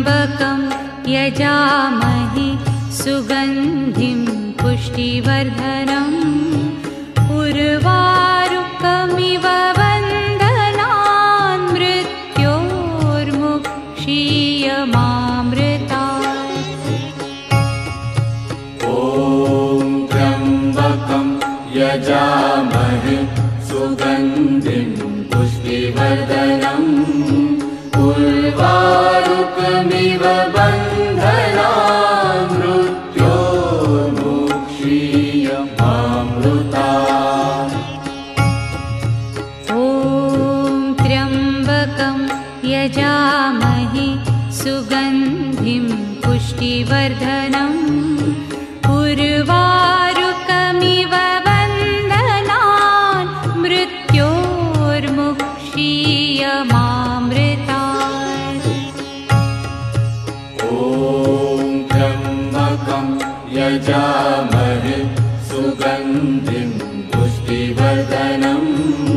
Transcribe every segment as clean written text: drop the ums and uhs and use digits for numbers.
त्र्यम्बकं यजामहे सुगन्धिं पुष्टिवर्धनम् उर्वारुकमिव बन्धनान् मृत्योर्मुक्षीयमामृतात्। ॐ त्र्यम्बकं यजामहे सुगन्धिं पुष्टिवर्धनम् उर्वारुकमिव बन्धनान् मृत्योर्मुक्षीयमामृतात्। ॐ त्र्यम्बकं यजामहे सुगन्धिं पुष्टिवर्धनम् उर्वारुकमिव बन्धनान् मृत्योर्मुक्षीयमामृतात्। ॐ त्र्यम्बकं यजामहे सुगन्धिं पुष्टिवर्धनम्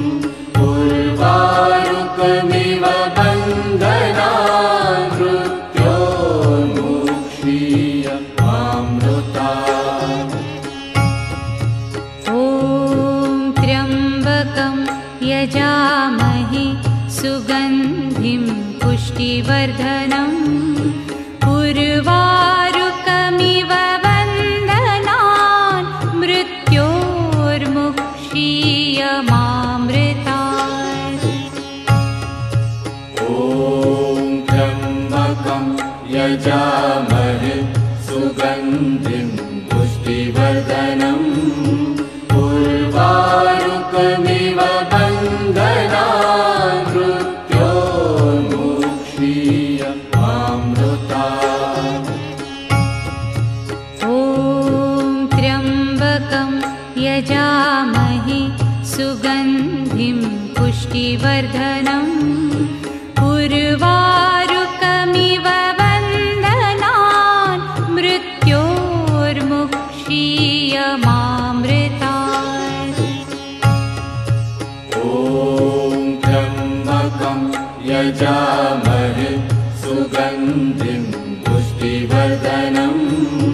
उर्वारुकमिव बन्धनान् मृत्योर्मुक्षीयमामृतात्। ॐ त्र्यम्बकं यजामहे सुगन्धिं पुष्टिवर्धनम् उर्वारुकमिव बन्धनान् मृत्योर्मुक्षीयमामृतात्। ॐ त्र्यम्बकं यजामहे सुगन्धिं पुष्टिवर्धनम् उर्वारुकमिव बन्धनान् मृत्योर्मुक्षीयमामृतात्। ॐ त्र्यम्बकं यजामहे सुगन्धिं पुष्टिवर्धनम् उर्वारुकमिव बन्धनान् मृत्योर्मुक्षीयमामृतात्। ॐ त्र्यम्बकं यजामहे सुगन्धिं पुष्टिवर्धनम्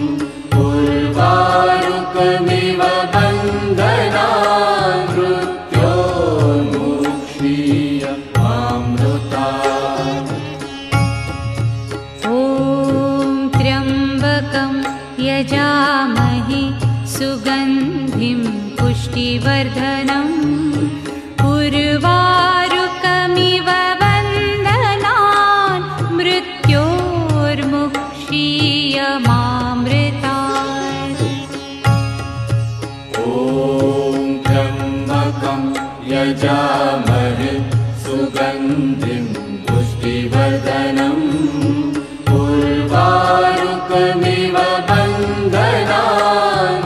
उर्वारुकमिव बन्धनान् मृत्योर्मुक्षीयमामृतात्। ॐ त्र्यम्बकं यजामहे सुगन्धिं पुष्टिवर्धनम् उर्वारुकमिव बन्धनान् मृत्योर्मुक्षीयमामृतात्। ॐ त्र्यम्बकं यजामहे सुगन्धिं पुष्टिवर्धनम् उर्वारुकमिव बन्धनान्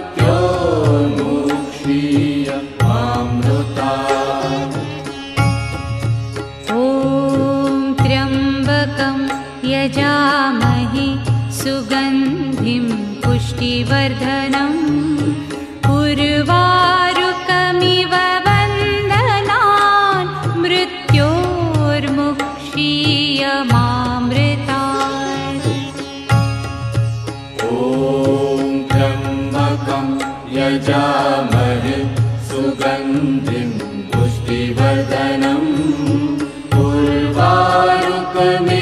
मृत्योर्मुक्षीयमामृतात्। ॐ त्र्यम्बकं यजामहे सुगन्धिं पुष्टिवर्धनम् उर्वारुकमिव बन्धनान् मृत्योर्मुक्षीयमामृतात्। ॐ त्र्यम्बकं यजामहे सुगन्धिं पुष्टिवर्धनम् उर्वारुकमिव